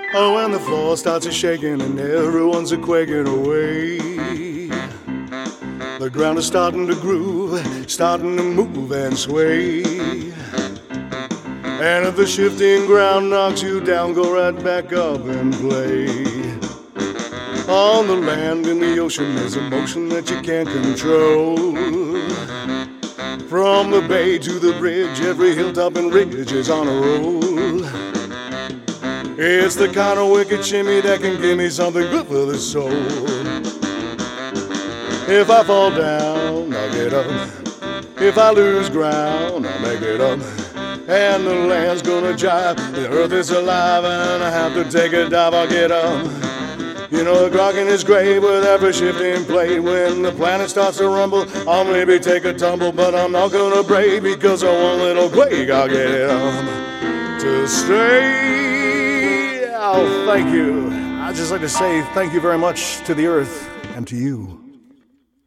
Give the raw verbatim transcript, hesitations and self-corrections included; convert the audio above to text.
Oh, when the floor starts a shaking and everyone's a quaking away, the ground is starting to groove, starting to move and sway. And if the shifting ground knocks you down, go right back up and play. On the land, in the ocean, there's a motion that you can't control. From the bay to the bridge, every hilltop and ridge is on a roll. It's the kind of wicked shimmy that can give me something good for the soul. If I fall down, I'll get up. If I lose ground, I'll make it up. And the land's gonna jive, the earth is alive, and I have to take a dive, I'll get up. You know the grog in his grave with every shifting plate. When the planet starts to rumble, I'll maybe take a tumble, but I'm not gonna break because of one little quake. I'll get up to stay. Oh, thank you. I'd just like to say thank you very much to the earth and to you.